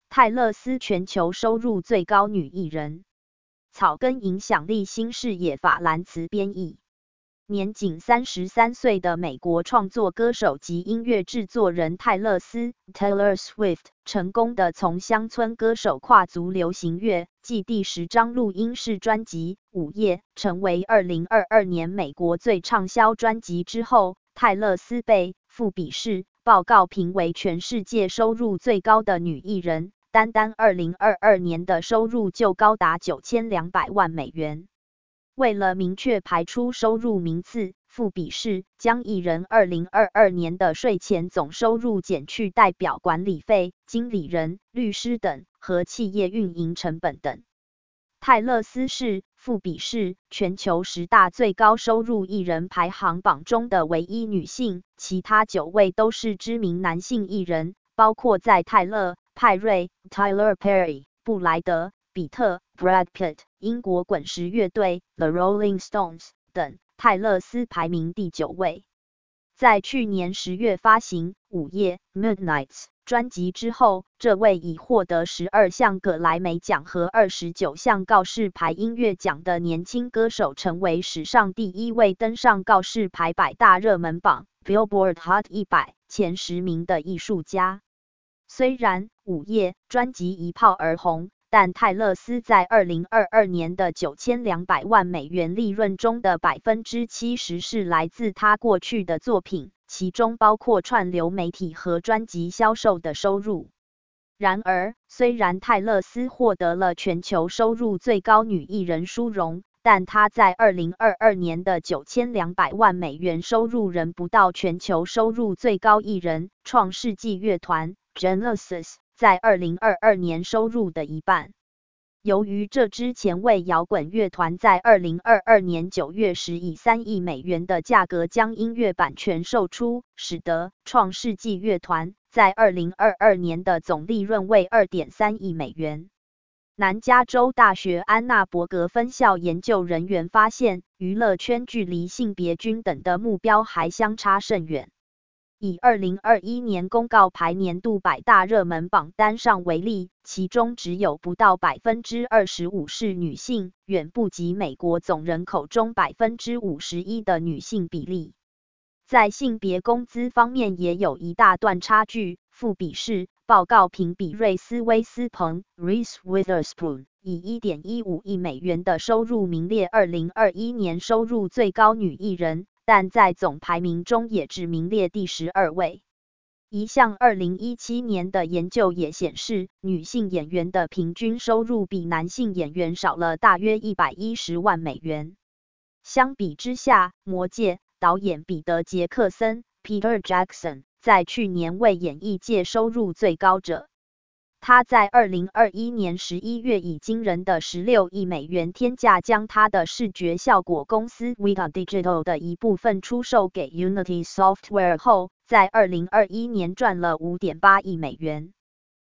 泰勒丝全球收入最高女艺人。草根影响力新视野法兰茨编译。年仅33岁的美国创作歌手及音乐制作人泰勒丝 （Taylor Swift） 成功地从乡村歌手跨足流行乐，继第10张录音室专辑《午夜》成为2022年美国最畅销专辑之后，泰勒丝被富比士报告评为全世界收入最高的女艺人，单2022年的收入就高达9200万美元。为了明确排出收入名次，富比士将艺人2022年的税前总收入减去代表管理费、经理人、律师等和企业运营成本等。泰勒丝是富比士全球10大最高收入艺人排行榜中的唯一女性，其他9位都是知名男性艺人，包括在泰勒、派瑞 （Tyler Perry）、布莱德、比特 （Brad Pitt）、英国滚石乐队 （The Rolling Stones） 等。泰勒丝排名第9位。在去年10月发行《午夜》（Midnights） 专辑之后，这位已获得12项葛莱美奖和29项告示牌音乐奖的年轻歌手，成为史上第1位登上告示牌100大热门榜 （Billboard Hot 100）前10名的艺术家。虽然《午夜》专辑一炮而红，但泰勒丝在2022年的9200万美元利润中的70%是来自他过去的作品，其中包括串流媒体和专辑销售的收入。然而，虽然泰勒丝获得了全球收入最高女艺人殊荣，但她在2022年的9200万美元收入仍不到全球收入最高艺人创世纪乐团 Genesis在2022年收入的一半。由于这支前卫摇滚乐团在2022年9月时以3亿美元的价格将音乐版权售出，使得创世纪乐团在2022年的总利润为 2.3 亿美元。南加州大学安纳伯格分校研究人员发现，娱乐圈距离性别均等的目标还相差甚远。以2021年公告排年度100大热门榜单上为例，其中只有不到 25% 是女性，远不及美国总人口中 51% 的女性比例。在性别工资方面也有一大段差距，富比士报告评比瑞斯威斯彭 Reese Witherspoon 以 1.15 亿美元的收入名列2021年收入最高女艺人，但在总排名中也只名列第12位。一项2017年的研究也显示，女性演员的平均收入比男性演员少了大约110万美元。相比之下，魔戒导演彼得·杰克森 Peter Jackson 在去年为演艺界收入最高者。他在2021年11月以惊人的16亿美元天价将他的视觉效果公司 Weta Digital 的一部分出售给 Unity Software 后，在2021年赚了 5.8 亿美元。